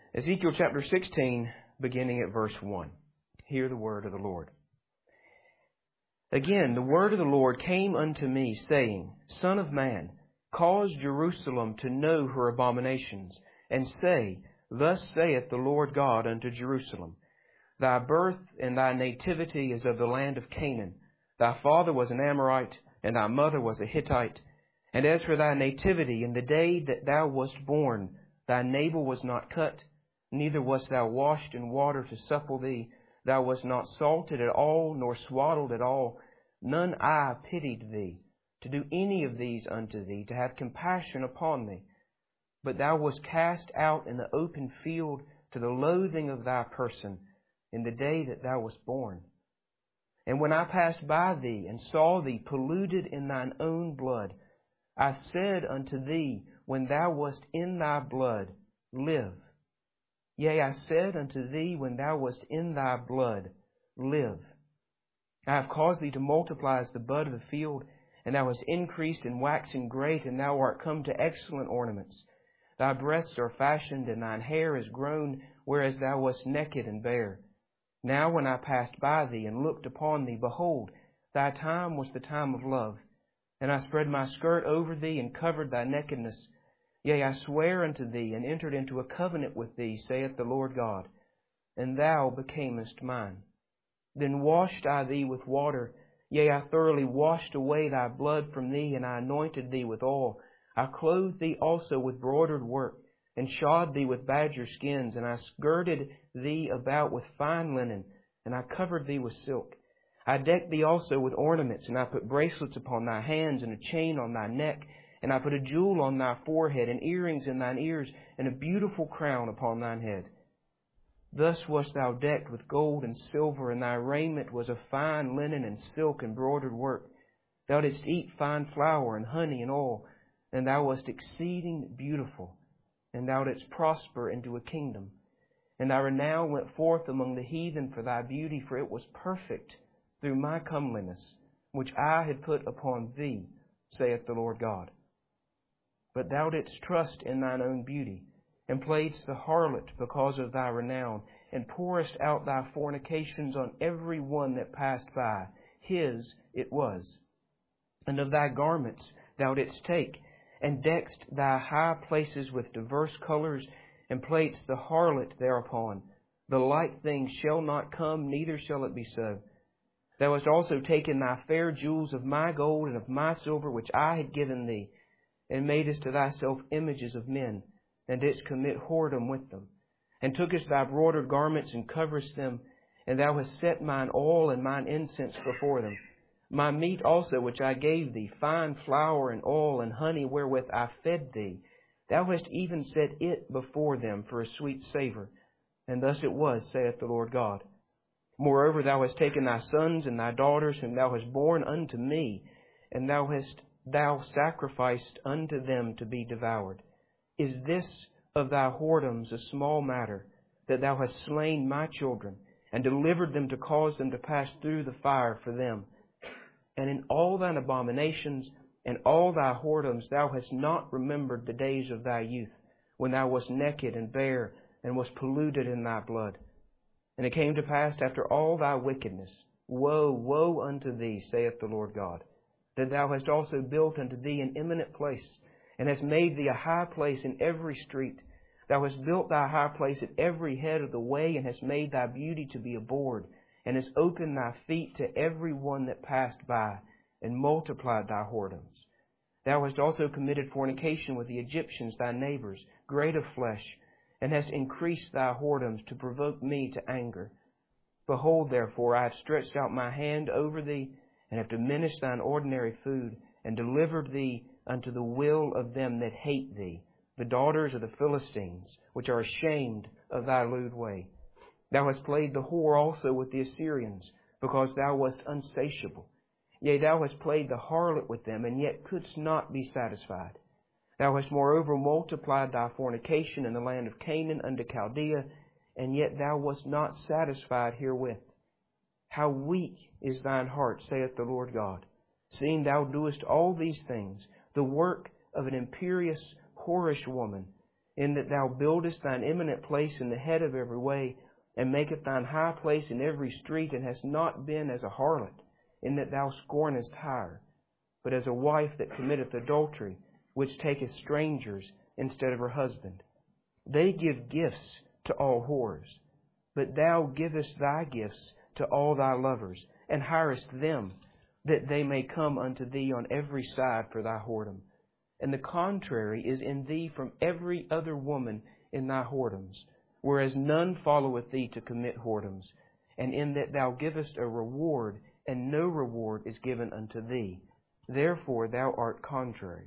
Ezekiel chapter 16, beginning at verse 1. Hear the word of the Lord. Again, the word of the Lord came unto me, saying, Son of man, cause Jerusalem to know her abominations, and say, Thus saith the Lord God unto Jerusalem, Thy birth and thy nativity is of the land of Canaan. Thy father was an Amorite, and thy mother was a Hittite. And as for thy nativity, in the day that thou wast born, thy navel was not cut, neither wast thou washed in water to supple thee. Thou wast not salted at all, nor swaddled at all. None eye pitied thee, to do any of these unto thee, to have compassion upon thee. But thou wast cast out in the open field to the loathing of thy person, in the day that thou wast born. And when I passed by thee, and saw thee polluted in thine own blood, I said unto thee, when thou wast in thy blood, Live. Yea, I said unto thee, when thou wast in thy blood, Live. I have caused thee to multiply as the bud of the field, and thou hast increased and waxen great, and thou art come to excellent ornaments. Thy breasts are fashioned, and thine hair is grown, whereas thou wast naked and bare. Now when I passed by thee, and looked upon thee, behold, thy time was the time of love. And I spread my skirt over thee, and covered thy nakedness. Yea, I sware unto thee, and entered into a covenant with thee, saith the Lord God, and thou becamest mine. Then washed I thee with water, yea, I thoroughly washed away thy blood from thee, and I anointed thee with oil. I clothed thee also with broidered work, and shod thee with badger skins, and I girded thee about with fine linen, and I covered thee with silk. I decked thee also with ornaments, and I put bracelets upon thy hands, and a chain on thy neck, and I put a jewel on thy forehead, and earrings in thine ears, and a beautiful crown upon thine head. Thus wast thou decked with gold and silver, and thy raiment was of fine linen and silk and broidered work. Thou didst eat fine flour and honey and oil, and thou wast exceeding beautiful, and thou didst prosper into a kingdom. And thy renown went forth among the heathen for thy beauty, for it was perfect through my comeliness, which I had put upon thee, saith the Lord God. But thou didst trust in thine own beauty, and playedst the harlot because of thy renown, and pourest out thy fornications on every one that passed by. His it was. And of thy garments thou didst take, and decked thy high places with diverse colors, and playedst the harlot thereupon. The like thing shall not come, neither shall it be so. Thou hast also taken thy fair jewels of my gold and of my silver, which I had given thee, and madest to thyself images of men, and didst commit whoredom with them, and tookest thy broidered garments, and coverest them, and thou hast set mine oil and mine incense before them. My meat also which I gave thee, fine flour and oil and honey wherewith I fed thee, thou hast even set it before them for a sweet savour. And thus it was, saith the Lord God. Moreover, thou hast taken thy sons and thy daughters, whom thou hast borne unto me, and thou sacrificed unto them to be devoured. Is this of thy whoredoms a small matter, that thou hast slain my children, and delivered them to cause them to pass through the fire for them? And in all thine abominations and all thy whoredoms thou hast not remembered the days of thy youth, when thou wast naked and bare, and wast polluted in thy blood. And it came to pass after all thy wickedness, Woe, woe unto thee, saith the Lord God, that thou hast also built unto thee an eminent place, and hast made thee a high place in every street. Thou hast built thy high place at every head of the way, and hast made thy beauty to be abhorred, and hast opened thy feet to every one that passed by, and multiplied thy whoredoms. Thou hast also committed fornication with the Egyptians, thy neighbors, great of flesh, and hast increased thy whoredoms to provoke me to anger. Behold, therefore, I have stretched out my hand over thee, and have diminished thine ordinary food, and delivered thee unto the will of them that hate thee, the daughters of the Philistines, which are ashamed of thy lewd way. Thou hast played the whore also with the Assyrians, because thou wast unsatiable. Yea, thou hast played the harlot with them, and yet couldst not be satisfied. Thou hast moreover multiplied thy fornication in the land of Canaan unto Chaldea, and yet thou wast not satisfied herewith. How weak is thine heart, saith the Lord God, seeing thou doest all these things, the work of an imperious, whorish woman, in that thou buildest thine eminent place in the head of every way, and maketh thine high place in every street, and hast not been as a harlot, in that thou scornest hire, but as a wife that committeth adultery, which taketh strangers instead of her husband. They give gifts to all whores, but thou givest thy gifts to all thy lovers, and hirest them, that they may come unto thee on every side for thy whoredom. And the contrary is in thee from every other woman in thy whoredoms, whereas none followeth thee to commit whoredoms, and in that thou givest a reward, and no reward is given unto thee. Therefore thou art contrary.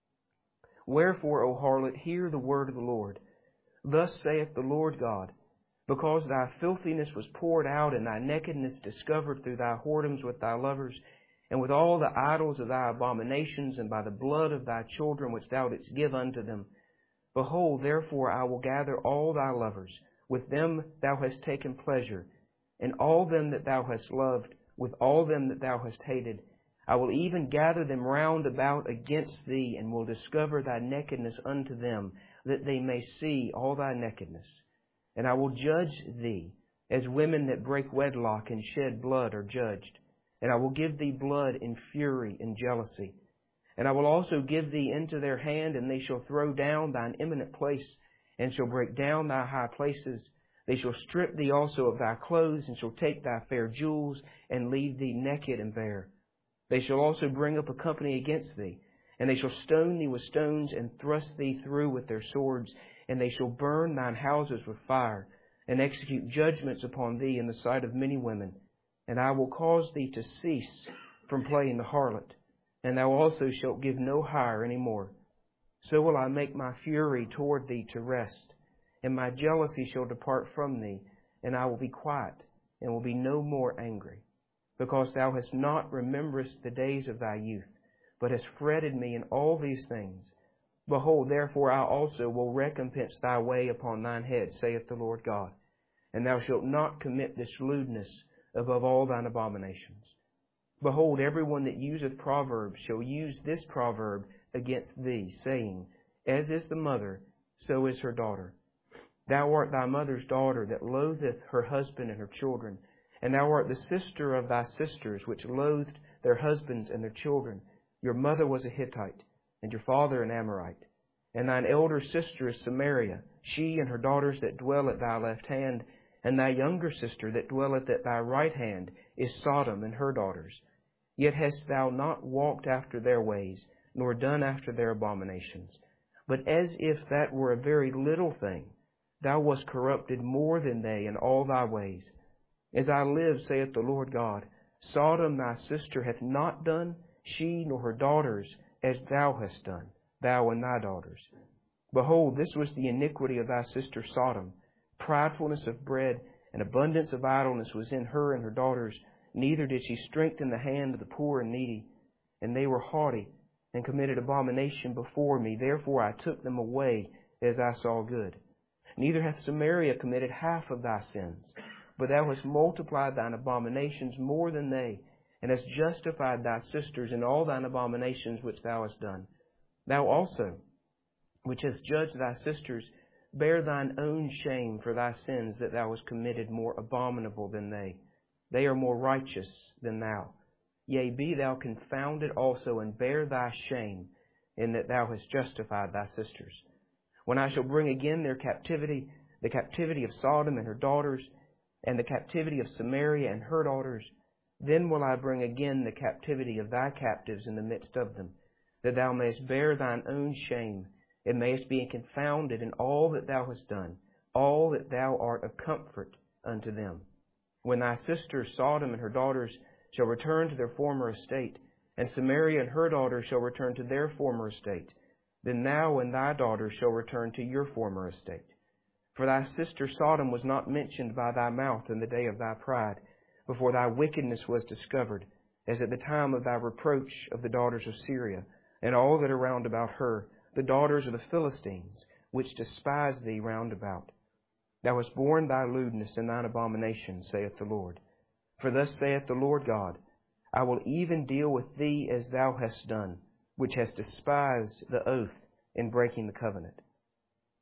Wherefore, O harlot, hear the word of the Lord. Thus saith the Lord God, because thy filthiness was poured out, and thy nakedness discovered through thy whoredoms with thy lovers, and with all the idols of thy abominations, and by the blood of thy children which thou didst give unto them. Behold, therefore I will gather all thy lovers, with them thou hast taken pleasure, and all them that thou hast loved, with all them that thou hast hated. I will even gather them round about against thee, and will discover thy nakedness unto them, that they may see all thy nakedness. And I will judge thee, as women that break wedlock and shed blood are judged. And I will give thee blood in fury and jealousy. And I will also give thee into their hand, and they shall throw down thine eminent place, and shall break down thy high places. They shall strip thee also of thy clothes, and shall take thy fair jewels, and leave thee naked and bare. They shall also bring up a company against thee, and they shall stone thee with stones, and thrust thee through with their swords, and they shall burn thine houses with fire, and execute judgments upon thee in the sight of many women. And I will cause thee to cease from playing the harlot, and thou also shalt give no hire any more. So will I make my fury toward thee to rest, and my jealousy shall depart from thee, and I will be quiet, and will be no more angry. Because thou hast not remembered the days of thy youth, but hast fretted me in all these things. Behold, therefore I also will recompense thy way upon thine head, saith the Lord God. And thou shalt not commit this lewdness above all thine abominations. Behold, every one that useth proverbs shall use this proverb against thee, saying, As is the mother, so is her daughter. Thou art thy mother's daughter that loatheth her husband and her children. And thou art the sister of thy sisters, which loathed their husbands and their children. Your mother was a Hittite, and your father an Amorite. And thine elder sister is Samaria, she and her daughters that dwell at thy left hand. And thy younger sister that dwelleth at thy right hand is Sodom and her daughters. Yet hast thou not walked after their ways, nor done after their abominations. But as if that were a very little thing, thou wast corrupted more than they in all thy ways. As I live, saith the Lord God, Sodom thy sister hath not done, she nor her daughters, as thou hast done, thou and thy daughters. Behold, this was the iniquity of thy sister Sodom. Pridefulness of bread and abundance of idleness was in her and her daughters. Neither did she strengthen the hand of the poor and needy. And they were haughty, and committed abomination before me. Therefore I took them away as I saw good. Neither hath Samaria committed half of thy sins. But thou hast multiplied thine abominations more than they, and hast justified thy sisters in all thine abominations which thou hast done. Thou also, which hast judged thy sisters, bear thine own shame for thy sins that thou hast committed more abominable than they. They are more righteous than thou. Yea, be thou confounded also, and bear thy shame, in that thou hast justified thy sisters. When I shall bring again their captivity, the captivity of Sodom and her daughters, and the captivity of Samaria and her daughters, then will I bring again the captivity of thy captives in the midst of them, that thou mayest bear thine own shame, and mayest be confounded in all that thou hast done, all that thou art a comfort unto them. When thy sister Sodom and her daughters shall return to their former estate, and Samaria and her daughters shall return to their former estate, then thou and thy daughters shall return to your former estate. For thy sister Sodom was not mentioned by thy mouth in the day of thy pride, before thy wickedness was discovered, as at the time of thy reproach of the daughters of Syria, and all that are round about her, the daughters of the Philistines, which despise thee round about. Thou hast borne thy lewdness and thine abomination, saith the Lord. For thus saith the Lord God, I will even deal with thee as thou hast done, which hast despised the oath in breaking the covenant.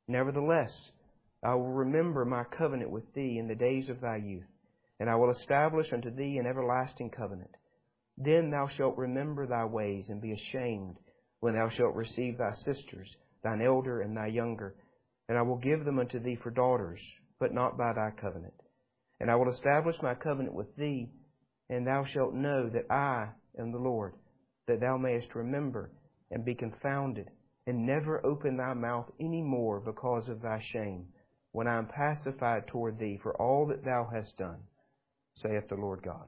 Nevertheless, I will remember my covenant with thee in the days of thy youth, and I will establish unto thee an everlasting covenant. Then thou shalt remember thy ways, and be ashamed, when thou shalt receive thy sisters, thine elder and thy younger, and I will give them unto thee for daughters, but not by thy covenant. And I will establish my covenant with thee, and thou shalt know that I am the Lord, that thou mayest remember and be confounded, and never open thy mouth any more because of thy shame, when I am pacified toward thee for all that thou hast done, saith the Lord God.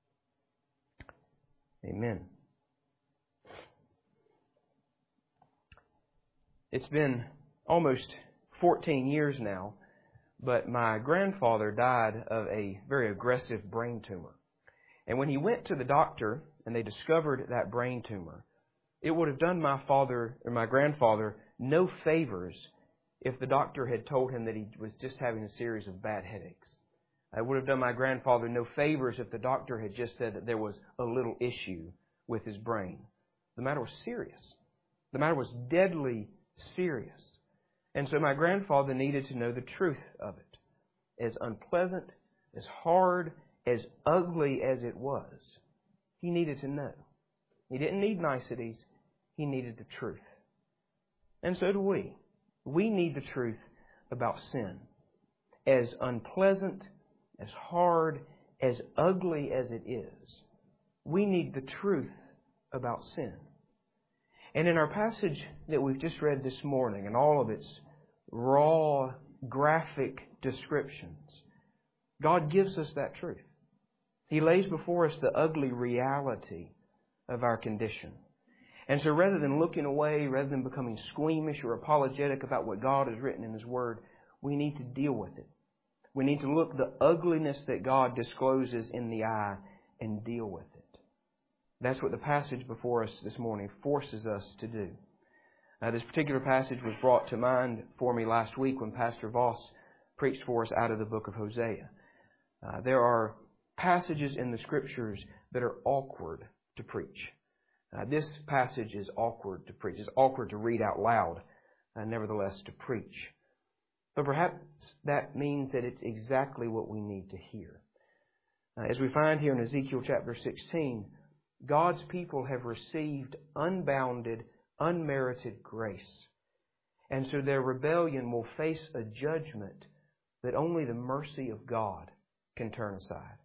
Amen. It's been almost 14 years now, but my grandfather died of a very aggressive brain tumor. And when he went to the doctor and they discovered that brain tumor, it would have done my grandfather no favors if the doctor had told him that he was just having a series of bad headaches. It would have done my grandfather no favors if the doctor had just said that there was a little issue with his brain. The matter was serious. The matter was deadly serious. And so my grandfather needed to know the truth of it. As unpleasant, as hard, as ugly as it was, he needed to know. He didn't need niceties. He needed the truth. And so do we. We need the truth about sin. As unpleasant, as hard, as ugly as it is, we need the truth about sin. And in our passage that we've just read this morning, and all of its raw, graphic descriptions, God gives us that truth. He lays before us the ugly reality of our condition. And so rather than looking away, rather than becoming squeamish or apologetic about what God has written in His Word, we need to deal with it. We need to look the ugliness that God discloses in the eye and deal with it. That's what the passage before us this morning forces us to do. This particular passage was brought to mind for me last week when Pastor Voss preached for us out of the book of Hosea. There are passages in the Scriptures that are awkward to preach. This passage is awkward to preach. It's awkward to read out loud, nevertheless to preach. But perhaps that means that it's exactly what we need to hear. As we find here in Ezekiel chapter 16, God's people have received unbounded, unmerited grace. And so their rebellion will face a judgment that only the mercy of God can turn aside.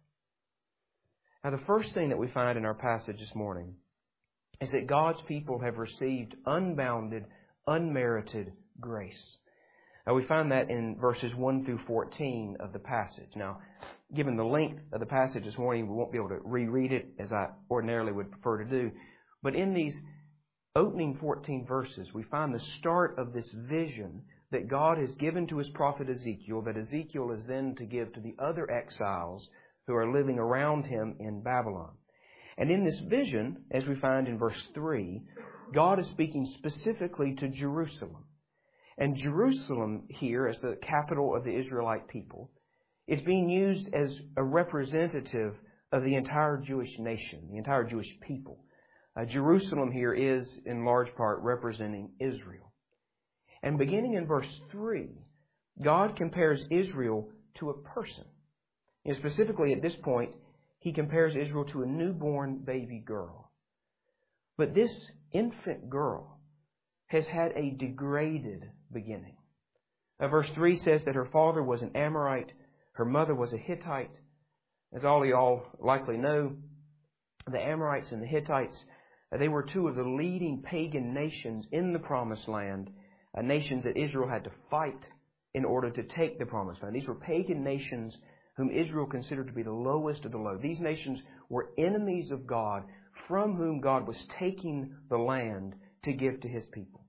Now, the first thing that we find in our passage this morning is that God's people have received unbounded, unmerited grace. Now, we find that in verses 1 through 14 of the passage. Now, given the length of the passage this morning, we won't be able to reread it as I ordinarily would prefer to do. But in these opening 14 verses, we find the start of this vision that God has given to His prophet Ezekiel, that Ezekiel is then to give to the other exiles who are living around him in Babylon. And in this vision, as we find in verse 3, God is speaking specifically to Jerusalem. And Jerusalem here, as the capital of the Israelite people, is being used as a representative of the entire Jewish nation, the entire Jewish people. Jerusalem here is, in large part, representing Israel. And beginning in verse 3, God compares Israel to a person. And specifically at this point, He compares Israel to a newborn baby girl. But this infant girl has had a degraded beginning. Verse 3 says that her father was an Amorite, her mother was a Hittite. As all of y'all likely know, the Amorites and the Hittites, they were two of the leading pagan nations in the Promised Land, nations that Israel had to fight in order to take the Promised Land. These were pagan nations whom Israel considered to be the lowest of the low. These nations were enemies of God, from whom God was taking the land to give to His people.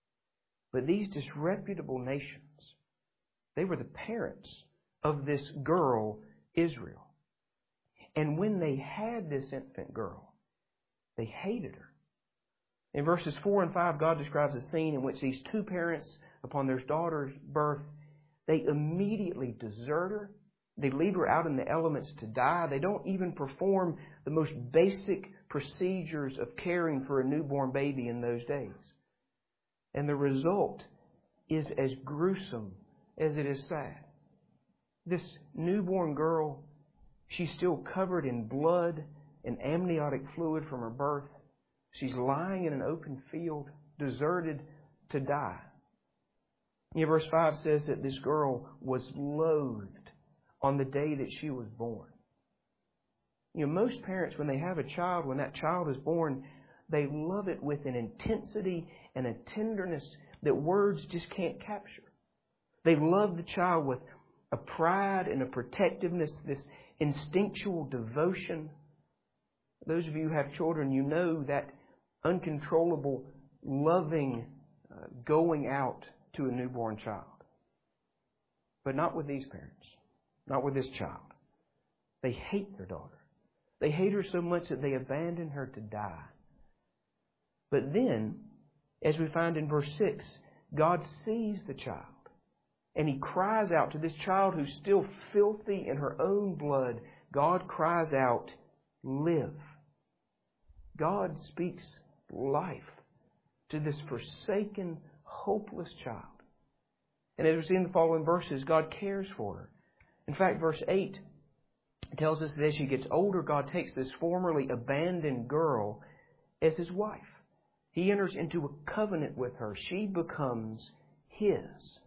But these disreputable nations, they were the parents of this girl, Israel. And when they had this infant girl, they hated her. In verses 4 and 5, God describes a scene in which these two parents, upon their daughter's birth, they immediately desert her. They leave her out in the elements to die. They don't even perform the most basic procedures of caring for a newborn baby in those days. And the result is as gruesome as it is sad. This newborn girl, she's still covered in blood and amniotic fluid from her birth. She's lying in an open field, deserted to die. Verse 5 says that this girl was loathed on the day that she was born. Most parents, when they have a child, when that child is born, they love it with an intensity and a tenderness that words just can't capture. They love the child with a pride and a protectiveness, this instinctual devotion. Those of you who have children, you know that uncontrollable, loving going out to a newborn child. But not with these parents. Not with this child. They hate their daughter. They hate her so much that they abandon her to die. But then, as we find in verse 6, God sees the child. And He cries out to this child who's still filthy in her own blood. God cries out, live. God speaks life to this forsaken, hopeless child. And as we see in the following verses, God cares for her. In fact, verse 8 tells us that as she gets older, God takes this formerly abandoned girl as His wife. He enters into a covenant with her. She becomes His.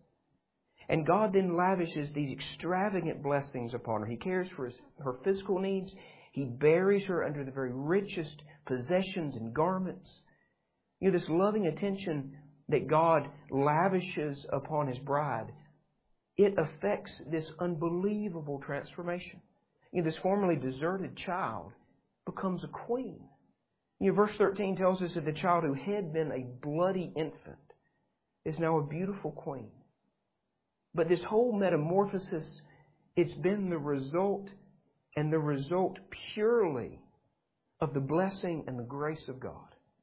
And God then lavishes these extravagant blessings upon her. He cares for her physical needs. He buries her under the very richest possessions and garments. This loving attention that God lavishes upon His bride, it affects this unbelievable transformation. This formerly deserted child becomes a queen. Verse 13 tells us that the child who had been a bloody infant is now a beautiful queen. But this whole metamorphosis, it's been the result, and the result purely of the blessing and the grace of God.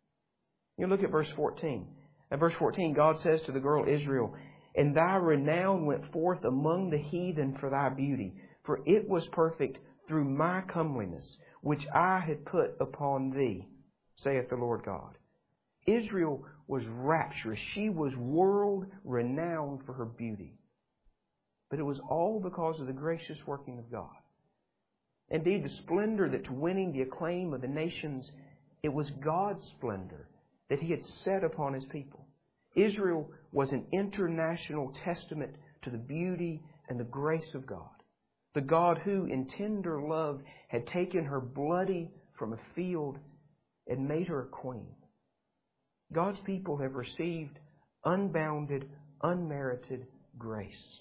Look at verse 14. At verse 14, God says to the girl Israel, "And thy renown went forth among the heathen for thy beauty, for it was perfect through my comeliness, which I had put upon thee, saith the Lord God." Israel was rapturous. She was world-renowned for her beauty. But it was all because of the gracious working of God. Indeed, the splendor that's winning the acclaim of the nations, it was God's splendor that He had set upon His people. Israel was an international testament to the beauty and the grace of God. The God who, in tender love, had taken her bloody from a field and made her a queen. God's people have received unbounded, unmerited grace.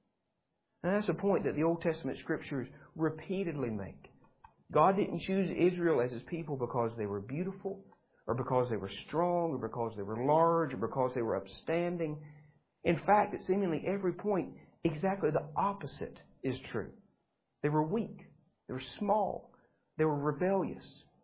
And that's a point that the Old Testament Scriptures repeatedly make. God didn't choose Israel as His people because they were beautiful, or because they were strong, or because they were large, or because they were upstanding. In fact, at seemingly every point, exactly the opposite is true. They were weak. They were small. They were rebellious.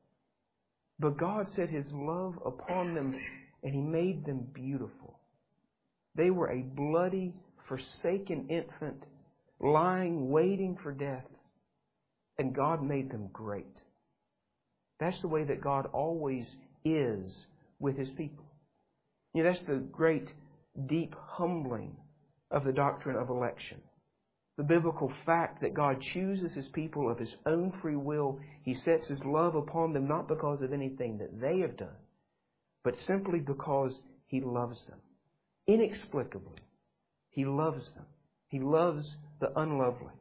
But God set His love upon them, and He made them beautiful. They were a bloody, forsaken infant, lying, waiting for death, and God made them great. That's the way that God always is with His people. That's the great, deep humbling of the doctrine of election. The biblical fact that God chooses His people of His own free will. He sets His love upon them not because of anything that they have done, but simply because He loves them. Inexplicably, He loves them. He loves the unlovely.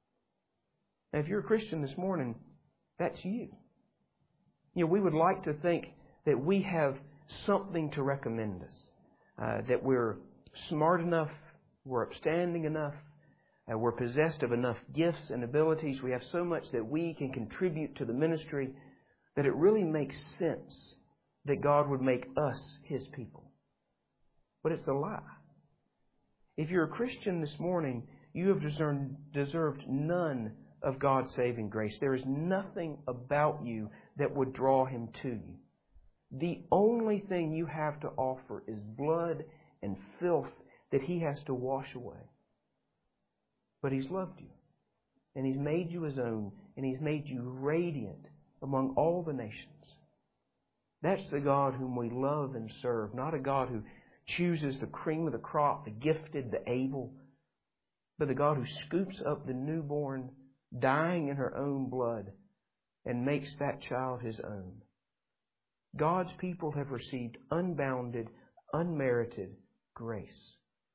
Now, if you're a Christian this morning, that's you. We would like to think that we have something to recommend us, that we're smart enough, we're upstanding enough, we're possessed of enough gifts and abilities. We have so much that we can contribute to the ministry that it really makes sense that God would make us His people. But it's a lie. If you're a Christian this morning, you have deserved none of God's saving grace. There is nothing about you that would draw Him to you. The only thing you have to offer is blood and filth that He has to wash away. But He's loved you, and He's made you His own, and He's made you radiant among all the nations. That's the God whom we love and serve, not a God who chooses the cream of the crop, the gifted, the able, but the God who scoops up the newborn, dying in her own blood, and makes that child His own. God's people have received unbounded, unmerited grace.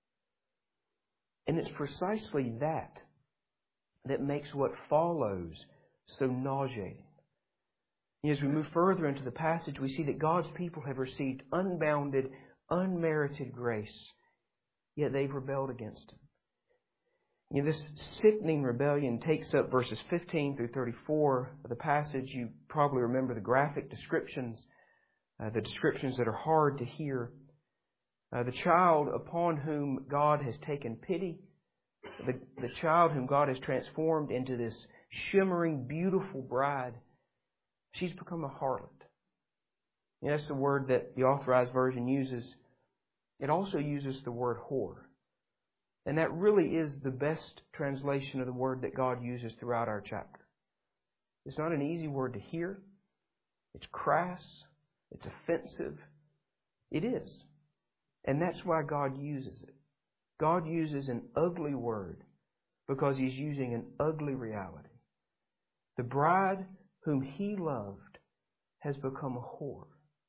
And it's precisely that makes what follows so nauseating. As we move further into the passage, we see that God's people have received unbounded, unmerited grace, yet they've rebelled against Him. This sickening rebellion takes up verses 15 through 34 of the passage. You probably remember the graphic descriptions, the descriptions that are hard to hear. The child upon whom God has taken pity, the child whom God has transformed into this shimmering, beautiful bride, she's become a harlot. That's the word that the Authorized Version uses. It also uses the word whore. And that really is the best translation of the word that God uses throughout our chapter. It's not an easy word to hear. It's crass. It's offensive. It is. And that's why God uses it. God uses an ugly word because He's using an ugly reality. The bride whom He loved has become a whore.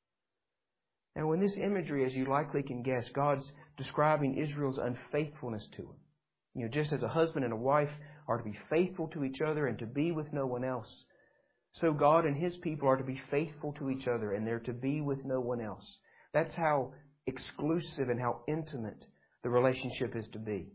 And when this imagery, as you likely can guess, God's describing Israel's unfaithfulness to Him. Just as a husband and a wife are to be faithful to each other and to be with no one else, so God and His people are to be faithful to each other and they're to be with no one else. That's how exclusive and how intimate the relationship is to be.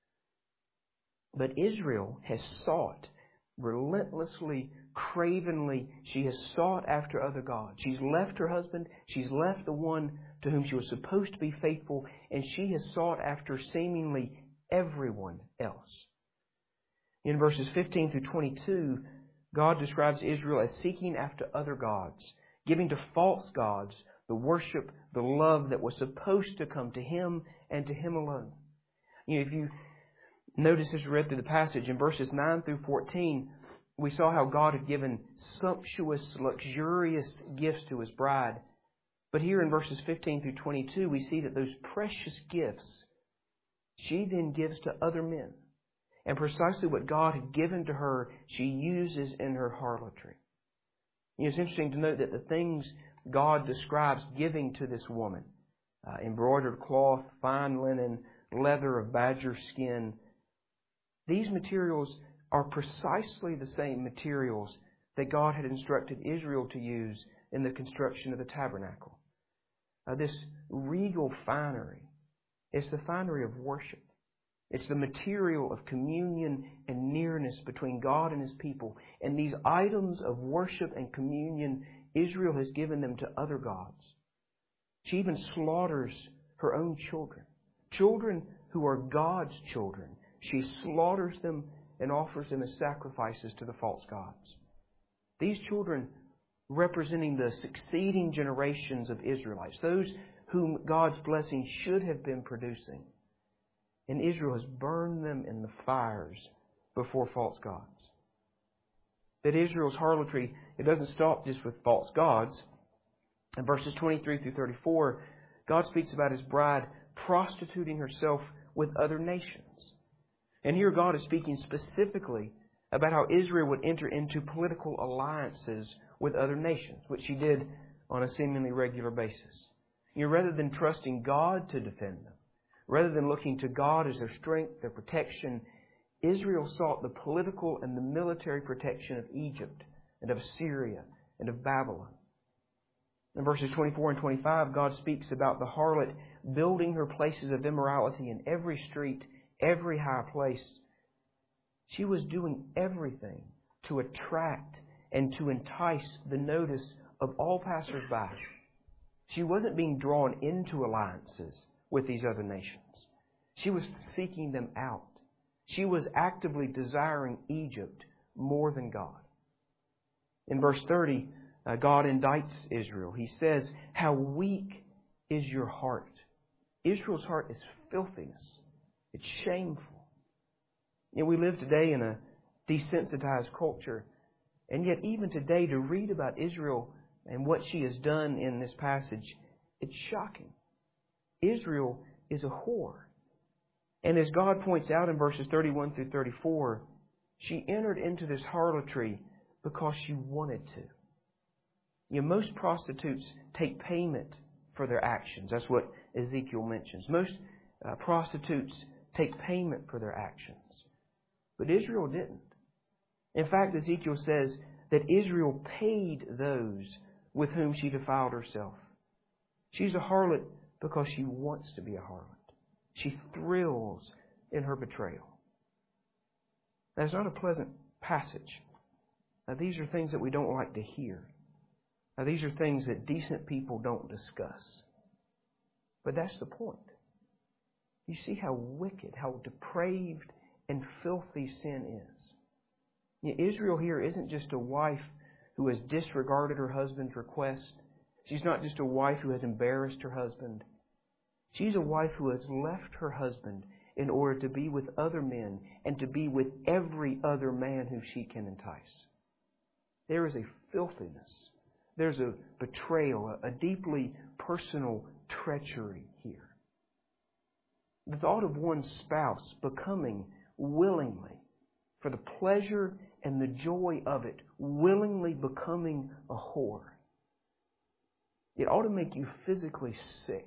But Israel has sought relentlessly, cravenly, she has sought after other gods. She's left her husband. She's left the one to whom she was supposed to be faithful, and she has sought after seemingly everyone else. In verses 15 through 22, God describes Israel as seeking after other gods, giving to false gods the worship, the love that was supposed to come to Him and to Him alone. If you notice as we read through the passage, in verses 9 through 14, we saw how God had given sumptuous, luxurious gifts to His bride. But here in verses 15 through 22, we see that those precious gifts she then gives to other men. And precisely what God had given to her, she uses in her harlotry. It's interesting to note that the things God describes giving to this woman, embroidered cloth, fine linen, leather of badger skin, these materials are precisely the same materials that God had instructed Israel to use in the construction of the tabernacle. This regal finery, it's the finery of worship. It's the material of communion and nearness between God and His people. And these items of worship and communion, Israel has given them to other gods. She even slaughters her own children. Children who are God's children. She slaughters them and offers them as sacrifices to the false gods. These children representing the succeeding generations of Israelites, those whom God's blessing should have been producing. And Israel has burned them in the fires before false gods. That Israel's harlotry, it doesn't stop just with false gods. In verses 23 through 34, God speaks about His bride prostituting herself with other nations. And here God is speaking specifically about how Israel would enter into political alliances with other nations, which she did on a seemingly regular basis. Rather than trusting God to defend them, rather than looking to God as their strength, their protection, Israel sought the political and the military protection of Egypt and of Assyria and of Babylon. In verses 24 and 25, God speaks about the harlot building her places of immorality in every street, every high place. She was doing everything to attract and to entice the notice of all passers-by. She wasn't being drawn into alliances with these other nations. She was seeking them out. She was actively desiring Egypt more than God. In verse 30, God indicts Israel. He says, "How weak is your heart." Israel's heart is filthiness. It's shameful. We live today in a desensitized culture. And yet even today to read about Israel and what she has done in this passage, it's shocking. Israel is a whore. And as God points out in verses 31 through 34, she entered into this harlotry because she wanted to. You know, most prostitutes take payment for their actions. That's what Ezekiel mentions. Most prostitutes take payment for their actions. But Israel didn't. In fact, Ezekiel says that Israel paid those with whom she defiled herself. She's a harlot because she wants to be a harlot. She thrills in her betrayal. That's not a pleasant passage. Now, these are things that we don't like to hear. Now, these are things that decent people don't discuss. But that's the point. You see how wicked, how depraved and filthy sin is. You know, Israel here isn't just a wife who has disregarded her husband's request. She's not just a wife who has embarrassed her husband. She's a wife who has left her husband in order to be with other men and to be with every other man who she can entice. There is a filthiness. There's a betrayal, a deeply personal treachery here. The thought of one's spouse becoming willingly, for the pleasure and the joy of it, willingly becoming a whore. It ought to make you physically sick.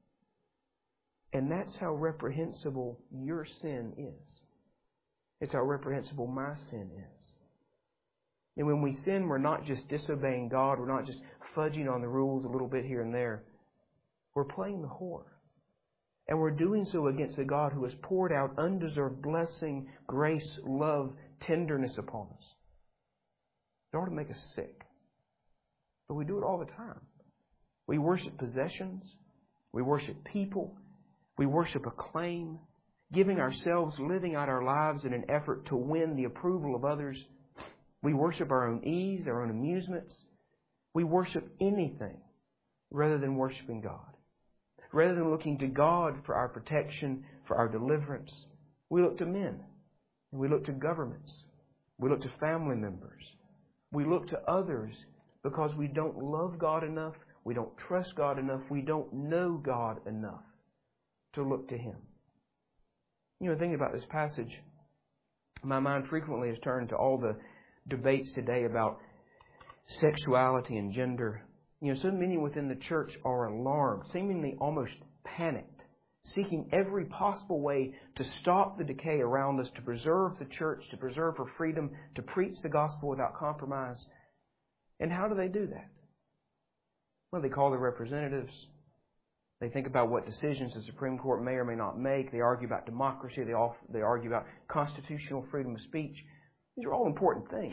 And that's how reprehensible your sin is. It's how reprehensible my sin is. And when we sin, we're not just disobeying God. We're not just fudging on the rules a little bit here and there. We're playing the whore. And we're doing so against a God who has poured out undeserved blessing, grace, love, tenderness upon us. It ought to make us sick. But we do it all the time. We worship possessions. We worship people. We worship acclaim, giving ourselves, living out our lives in an effort to win the approval of others. We worship our own ease, our own amusements. We worship anything rather than worshiping God. Rather than looking to God for our protection, for our deliverance, we look to men. And we look to governments. We look to family members. We look to others because we don't love God enough. We don't trust God enough. We don't know God enough to look to Him. You know, thinking about this passage, my mind frequently has turned to all the debates today about sexuality and gender. You know, so many within the church are alarmed, seemingly almost panicked, seeking every possible way to stop the decay around us, to preserve the church, to preserve her freedom, to preach the gospel without compromise. And how do they do that? Well, they call their representatives. They think about what decisions the Supreme Court may or may not make. They argue about democracy. They argue about constitutional freedom of speech. These are all important things.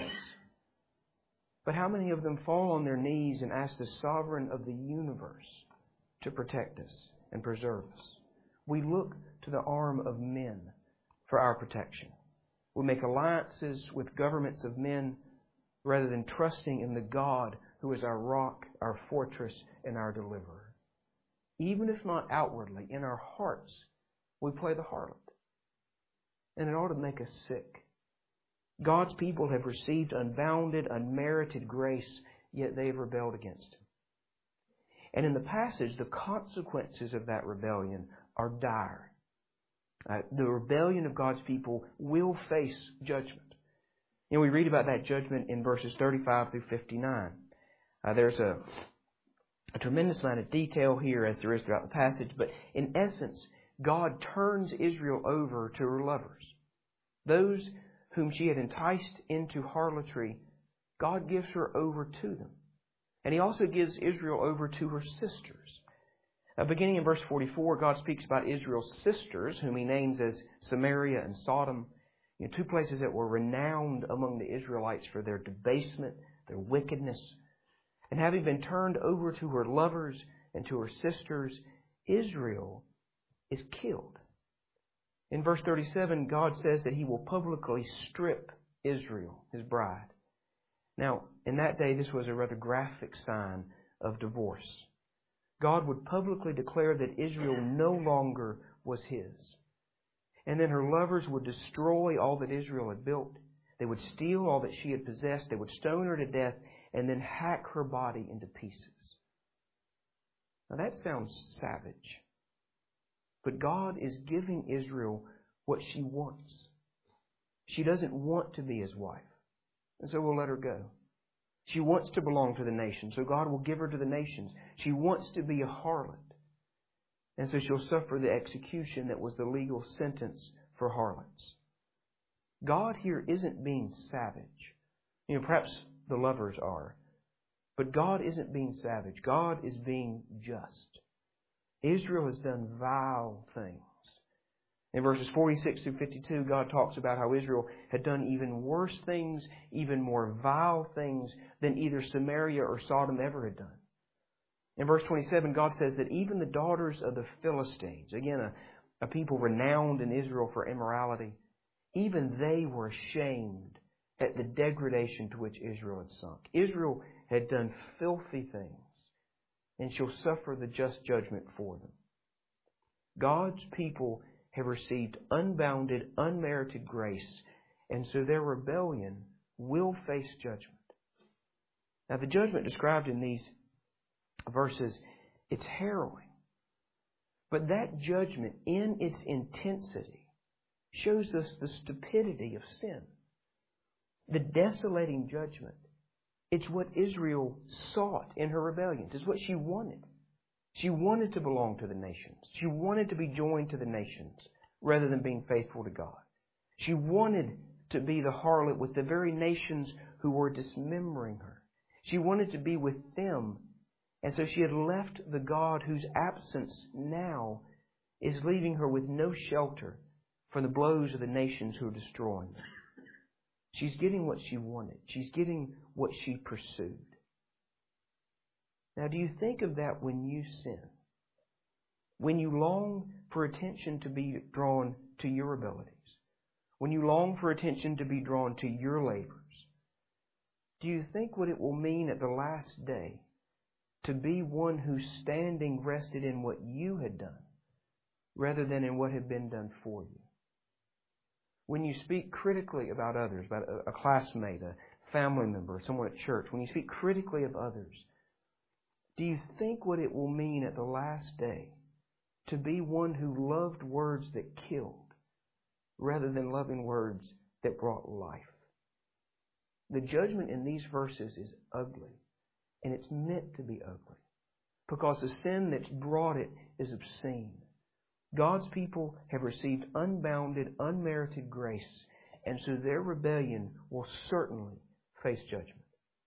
But how many of them fall on their knees and ask the sovereign of the universe to protect us and preserve us? We look to the arm of men for our protection. We make alliances with governments of men rather than trusting in the God who is our rock, our fortress, and our deliverer. Even if not outwardly, in our hearts, we play the harlot. And it ought to make us sick. God's people have received unbounded, unmerited grace, yet they have rebelled against Him. And in the passage, the consequences of that rebellion are dire. The rebellion of God's people will face judgment. You know, we read about that judgment in verses 35 through 59. There's a tremendous amount of detail here as there is throughout the passage, but in essence, God turns Israel over to her lovers. Those whom she had enticed into harlotry, God gives her over to them. And He also gives Israel over to her sisters. Beginning in verse 44, God speaks about Israel's sisters, whom He names as Samaria and Sodom, two places that were renowned among the Israelites for their debasement, their wickedness. And having been turned over to her lovers and to her sisters, Israel is killed. In verse 37, God says that He will publicly strip Israel, His bride. Now, in that day, this was a rather graphic sign of divorce. God would publicly declare that Israel no longer was His. And then her lovers would destroy all that Israel had built. They would steal all that she had possessed. They would stone her to death and then hack her body into pieces. Now that sounds savage. But God is giving Israel what she wants. She doesn't want to be his wife, and so we'll let her go. She wants to belong to the nations, so God will give her to the nations. She wants to be a harlot, and so she'll suffer the execution that was the legal sentence for harlots. God here isn't being savage. Perhaps the lovers are. But God isn't being savage. God is being just. Israel has done vile things. In verses 46 through 52, God talks about how Israel had done even worse things, even more vile things than either Samaria or Sodom ever had done. In verse 27, God says that even the daughters of the Philistines, again, a people renowned in Israel for immorality, even they were ashamed at the degradation to which Israel had sunk. Israel had done filthy things, and she'll suffer the just judgment for them. God's people have received unbounded, unmerited grace, and so their rebellion will face judgment. Now, the judgment described in these verses, it's harrowing. But that judgment, in its intensity, shows us the stupidity of sin. The desolating judgment, it's what Israel sought in her rebellions. It's what she wanted. She wanted to belong to the nations. She wanted to be joined to the nations rather than being faithful to God. She wanted to be the harlot with the very nations who were dismembering her. She wanted to be with them, and so she had left the God whose absence now is leaving her with no shelter from the blows of the nations who are destroying her. She's getting what she wanted. She's getting what she pursued. Now, do you think of that when you sin? When you long for attention to be drawn to your abilities? When you long for attention to be drawn to your labors? Do you think what it will mean at the last day to be one whose standing rested in what you had done rather than in what had been done for you? When you speak critically about others, about a classmate, a family member, someone at church, when you speak critically of others, do you think what it will mean at the last day to be one who loved words that killed rather than loving words that brought life? The judgment in these verses is ugly, and it's meant to be ugly because the sin that's brought it is obscene. God's people have received unbounded, unmerited grace, and so their rebellion will certainly face judgment.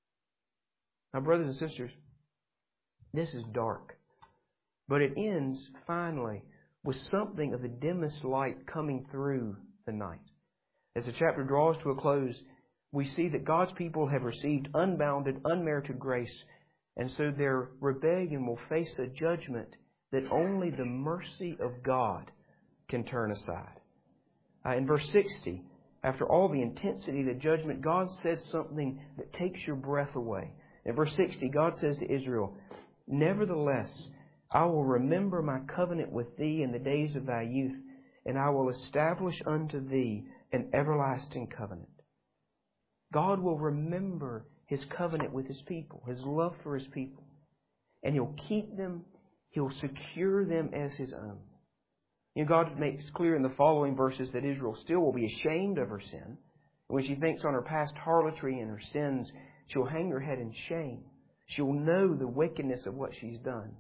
Now, brothers and sisters, this is dark, but it ends finally with something of the dimmest light coming through the night. As the chapter draws to a close, we see that God's people have received unbounded, unmerited grace, and so their rebellion will face a judgment that only the mercy of God can turn aside. In verse 60, after all the intensity of the judgment, God says something that takes your breath away. In verse 60, God says to Israel, "Nevertheless, I will remember my covenant with thee in the days of thy youth, and I will establish unto thee an everlasting covenant." God will remember His covenant with His people, His love for His people, and He'll keep them. He'll secure them as His own. God makes clear in the following verses that Israel still will be ashamed of her sin. And when she thinks on her past harlotry and her sins, she'll hang her head in shame. She'll know the wickedness of what she's done.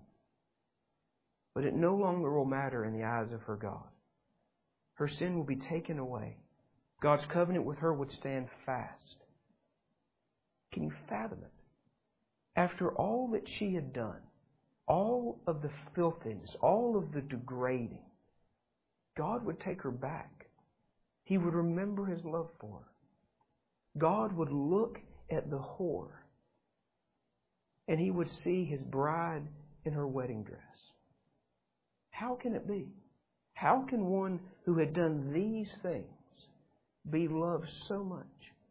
But it no longer will matter in the eyes of her God. Her sin will be taken away. God's covenant with her would stand fast. Can you fathom it? After all that she had done, all of the filthiness, all of the degrading, God would take her back. He would remember His love for her. God would look at the whore, and He would see His bride in her wedding dress. How can it be? How can one who had done these things be loved so much?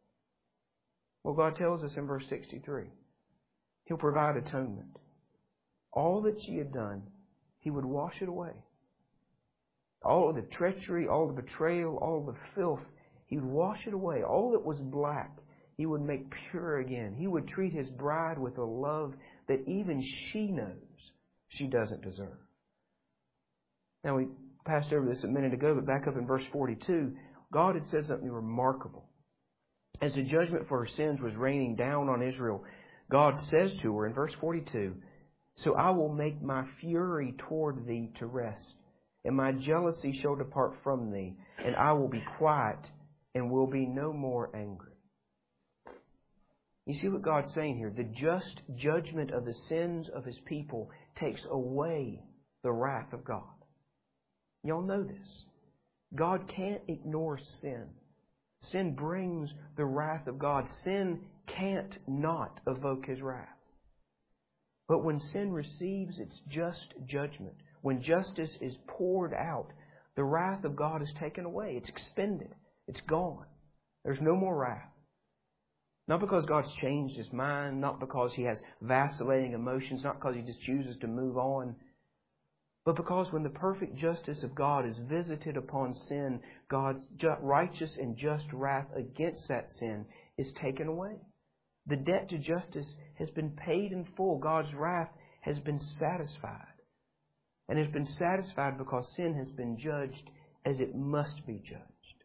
Well, God tells us in verse 63, He'll provide atonement. All that she had done, He would wash it away. All of the treachery, all the betrayal, all the filth, He would wash it away. All that was black, He would make pure again. He would treat His bride with a love that even she knows she doesn't deserve. Now, we passed over this a minute ago, but back up in verse 42, God had said something remarkable. As the judgment for her sins was raining down on Israel, God says to her in verse 42, "So I will make my fury toward thee to rest, and my jealousy shall depart from thee, and I will be quiet and will be no more angry." You see what God's saying here? The just judgment of the sins of His people takes away the wrath of God. Y'all know this. God can't ignore sin. Sin brings the wrath of God. Sin can't not evoke His wrath. But when sin receives its just judgment, when justice is poured out, the wrath of God is taken away. It's expended. It's gone. There's no more wrath. Not because God's changed His mind, not because He has vacillating emotions, not because He just chooses to move on, but because when the perfect justice of God is visited upon sin, God's righteous and just wrath against that sin is taken away. The debt to justice has been paid in full. God's wrath has been satisfied. And has been satisfied because sin has been judged as it must be judged.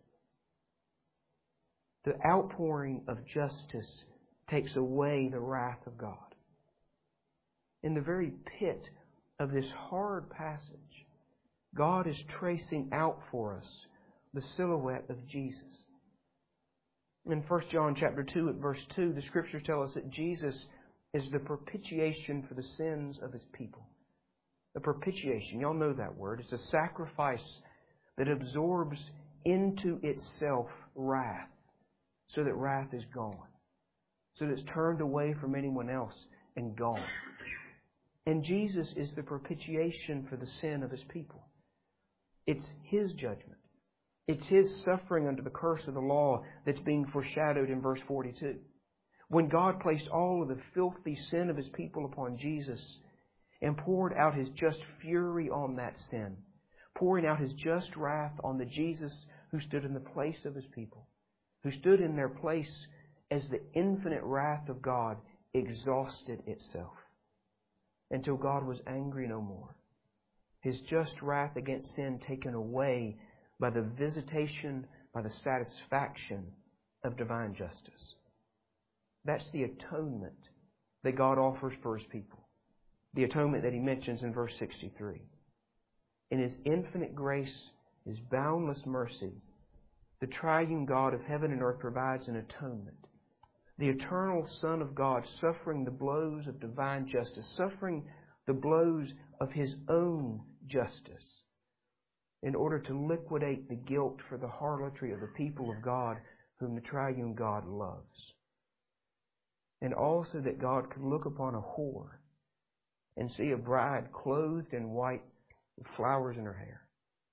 The outpouring of justice takes away the wrath of God. In the very pit of this hard passage, God is tracing out for us the silhouette of Jesus. In 1 John chapter 2 at verse 2, the Scriptures tell us that Jesus is the propitiation for the sins of His people. The propitiation, y'all know that word. It's a sacrifice that absorbs into itself wrath, so that wrath is gone, so that it's turned away from anyone else and gone. And Jesus is the propitiation for the sin of His people. It's His judgment. It's His suffering under the curse of the law that's being foreshadowed in verse 42. When God placed all of the filthy sin of His people upon Jesus and poured out His just fury on that sin, pouring out His just wrath on the Jesus who stood in the place of His people, who stood in their place as the infinite wrath of God exhausted itself until God was angry no more. His just wrath against sin taken away by the visitation, by the satisfaction of divine justice. That's the atonement that God offers for His people. The atonement that He mentions in verse 63. In His infinite grace, His boundless mercy, the triune God of heaven and earth provides an atonement. The eternal Son of God suffering the blows of divine justice, suffering the blows of His own justice in order to liquidate the guilt for the harlotry of the people of God whom the triune God loves. And also that God could look upon a whore and see a bride clothed in white with flowers in her hair.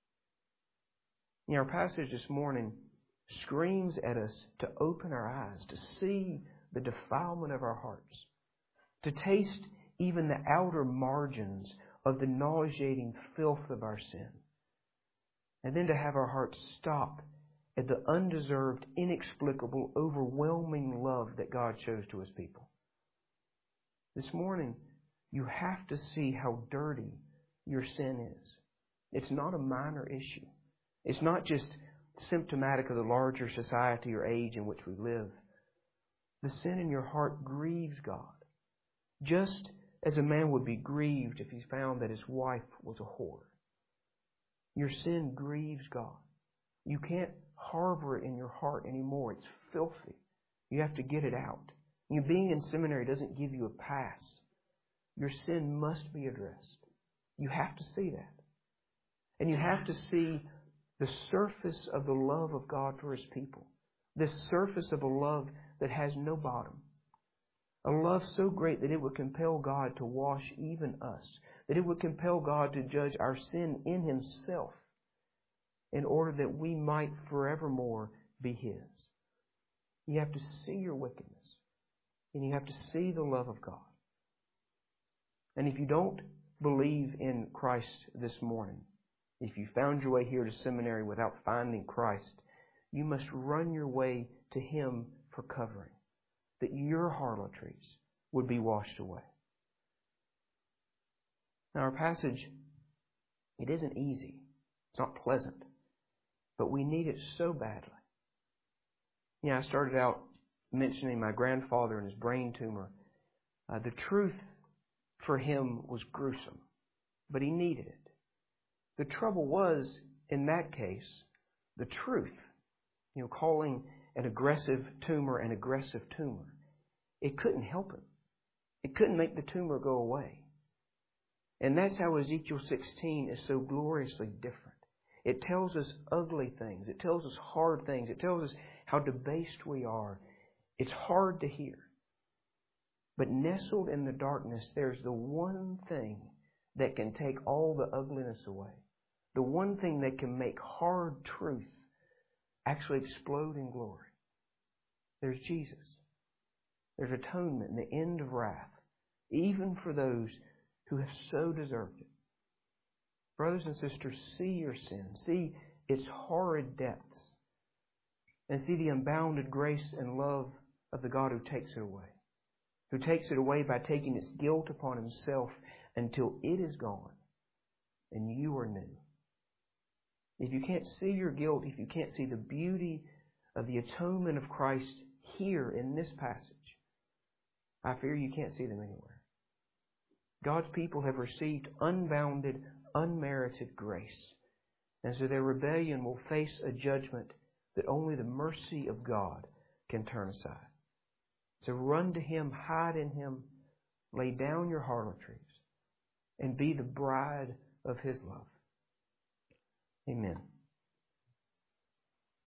Our passage this morning screams at us to open our eyes, to see the defilement of our hearts, to taste even the outer margins of the nauseating filth of our sin, and then to have our hearts stop at the undeserved, inexplicable, overwhelming love that God shows to His people. This morning, you have to see how dirty your sin is. It's not a minor issue. It's not just symptomatic of the larger society or age in which we live. The sin in your heart grieves God, just as a man would be grieved if he found that his wife was a whore. Your sin grieves God. You can't harbor it in your heart anymore. It's filthy. You have to get it out. Being in seminary doesn't give you a pass. Your sin must be addressed. You have to see that. And you have to see the surface of the love of God for His people. This surface of a love that has no bottom. A love so great that it would compel God to wash even us. That it would compel God to judge our sin in Himself in order that we might forevermore be His. You have to see your wickedness. And you have to see the love of God. And if you don't believe in Christ this morning, if you found your way here to seminary without finding Christ, you must run your way to Him for covering, that your harlotries would be washed away. Now our passage, it isn't easy. It's not pleasant. But we need it so badly. I started out mentioning my grandfather and his brain tumor. The truth for him was gruesome, but he needed it. The trouble was, in that case, the truth. Calling an aggressive tumor an aggressive tumor. It couldn't help him. It couldn't make the tumor go away. And that's how Ezekiel 16 is so gloriously different. It tells us ugly things. It tells us hard things. It tells us how debased we are. It's hard to hear. But nestled in the darkness, there's the one thing that can take all the ugliness away. The one thing that can make hard truth actually explode in glory. There's Jesus. There's atonement and the end of wrath, even for those who have so deserved it. Brothers and sisters, see your sin. See its horrid depths. And see the unbounded grace and love of the God who takes it away. Who takes it away by taking its guilt upon Himself until it is gone and you are new. If you can't see your guilt, if you can't see the beauty of the atonement of Christ here in this passage, I fear you can't see them anywhere. God's people have received unbounded, unmerited grace. And so their rebellion will face a judgment that only the mercy of God can turn aside. So run to Him, hide in Him, lay down your harlotries, and be the bride of His love. Amen.